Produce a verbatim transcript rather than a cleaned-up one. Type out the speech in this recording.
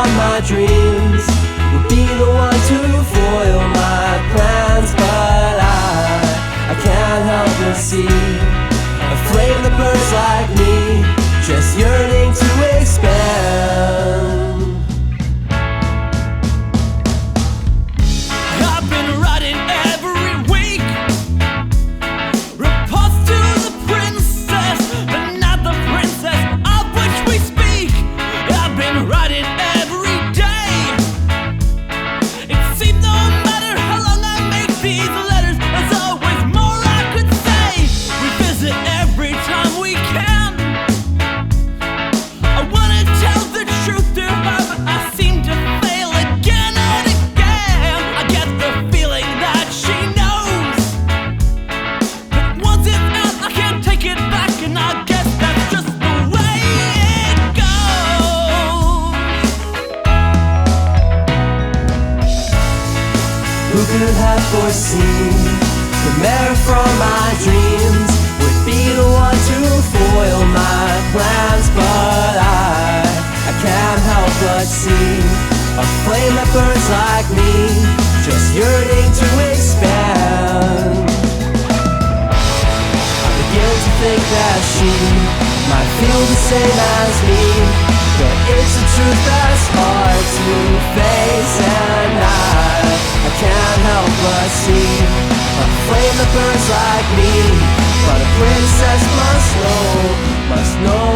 from my dreams would be the one to foil my plans, but I, I can't help but see a flame that burns like me, just yearning to expand. I've been writing every week reports to the princess, but not the princess of which we speak. I've been writing every day. It seems no matter how long I make these letters, there's always more I could say. We visit every time we can. I wanna tell the truth to her, but I seem to fail again and again. I get the feeling that she knows, but once it's out, I can't take it back, and I guess that's just the way it goes. Who could have foreseen the mare from my dreams would be the one to foil my plans, but I, I can't help but see a flame that burns like me, just yearning to expand. I begin to think that she might feel the same as me, but it's a truth that's hard to face, and I, I can't help but see a flame that burns like me, but a princess must know, must know